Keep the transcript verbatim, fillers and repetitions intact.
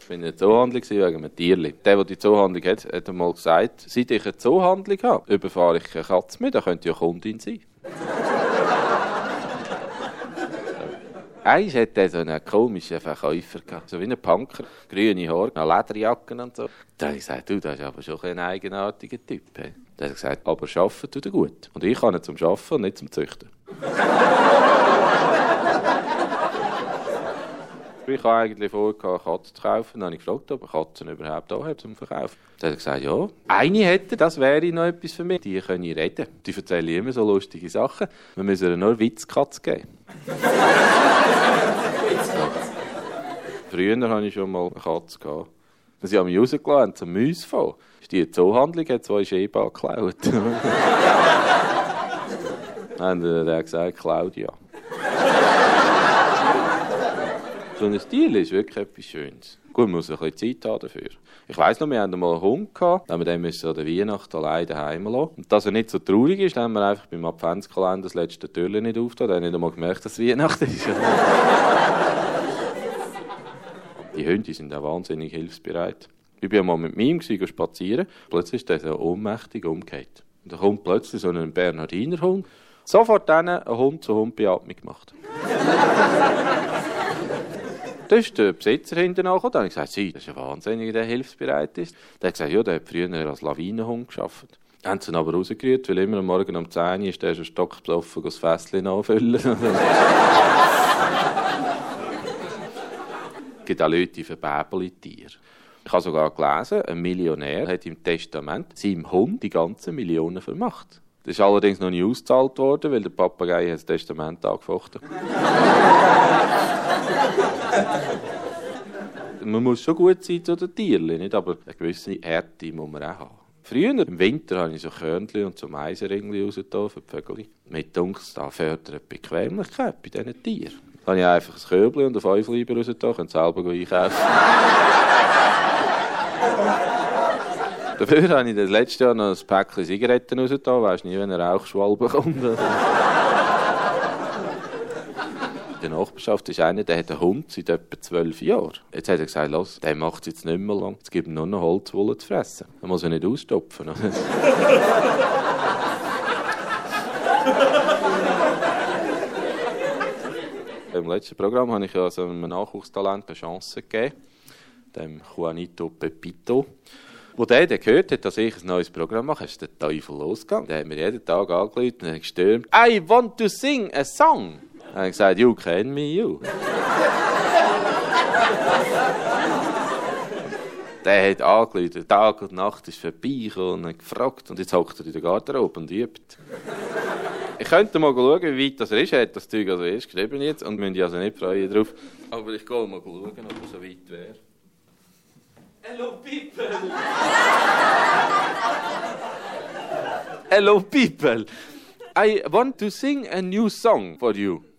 Ich bin in der Zoohandlung wegen einem Tierli. Der, der die Zoohandlung hat, hat einmal gesagt, seit ich eine Zoohandlung habe, überfahre ich eine Katze mit, da könnte ja Kundin sein. Eins hat er so einen komischen Verkäufer gehabt, so wie ein Punker, grüne Haare, Lederjacken und so. Da habe ich gesagt, du, das ist aber schon ein eigenartiger Typ. He. Da hat er gesagt, aber arbeiten tut er gut. Und ich kann ihn zum Arbeiten und nicht zum Züchten. Ich habe eigentlich vor, eine Katze zu kaufen. Dann habe ich gefragt, ob er Katzen überhaupt da hat zum Verkaufen. Dann hat er gesagt, ja, eine hätte, das wäre noch etwas für mich. Die können reden. Die erzählen immer so lustige Sachen. Wir müssen ihr nur Witzkatze geben. Früher hatte ich schon mal eine Katze. Wir sie haben mich rausgelassen, zum Mäuse von. Die Zoohandlung hat zwei Schäben geklaut. Dann hat er gesagt, Claudia. So ein Stil ist wirklich etwas Schönes. Gut, man muss ein bisschen Zeit haben dafür. Ich weiss noch, wir hatten mal einen Hund gehabt, dann haben wir den an der Weihnacht allein daheim lassen. Und dass er nicht so traurig ist, haben wir einfach beim Adventskalender das letzte Türchen nicht aufgetan. Dann haben wir nicht einmal gemerkt, dass es Weihnachten ist. Die Hunde sind auch wahnsinnig hilfsbereit. Ich bin mal mit meinem spazieren. Plötzlich ist der so ohnmächtig umgekehrt. Und da kommt plötzlich so ein Bernhardiner Hund. Sofort dann eine Hund-zu-Hund-Beatmung gemacht. Da ist der Besitzer hinten nachgekommen. Dann habe ich gesagt, Sie, das ist ja wahnsinnig, der hilfsbereit ist. Der hat gesagt, ja, der hat früher als Lawinenhund gearbeitet. Dann haben sie ihn aber rausgerührt, weil immer am Morgen um zehn Uhr ist der schon stockbesoffen, das Fässchen nachfüllen. Es gibt auch Leute, die verbäbeln Tiere. Ich habe sogar gelesen, ein Millionär hat im Testament seinem Hund die ganzen Millionen vermacht. Das ist allerdings noch nicht ausgezahlt worden, weil der Papagei das Testament angefochten hat. Man muss schon gut sein zu den Tieren, nicht? Aber eine gewisse Härte muss man auch haben. Früher, im Winter, habe ich so Körnchen und so Meisenringli rausgetan für die Vögel. Mit Dunks, da fördert die Bequemlichkeit bei diesen Tieren. Dann habe ich einfach ein Körbchen und eine Fünfliber rausgetan und selber einkaufen. Dafür habe ich das letzte Jahr noch ein Päckchen Zigaretten rausgetan. Weisst nie, wenn ein Rauchschwall bekommt. In der Nachbarschaft ist einer, der hat einen Hund seit etwa zwölf Jahren. Jetzt hat er gesagt, los, der macht es jetzt nicht mehr lang. Jetzt gibt ihm nur noch Holzwolle zu fressen. Dann muss er nicht ausstopfen. Im letzten Programm habe ich ja so einem Nachwuchstalent eine Chance gegeben, dem Juanito Pepito. Wo der, der gehört hat, dass ich ein neues Programm mache, ist der Teufel losgegangen. Der hat mir jeden Tag angerufen und gestürmt. I want to sing a song. Dann habe ich gesagt, you can me, you. Der hat angerufen, Tag und Nacht ist vorbeigekommen und gefragt. Und jetzt hockt er in der Garderobe und übt. Ich könnte mal schauen, wie weit das er ist. Er hat das Zeug also erst geschrieben jetzt und müssen also nicht freuen drauf. Aber ich gehe mal schauen, ob er so weit wäre. Hello, people! Hello, people! I want to sing a new song for you.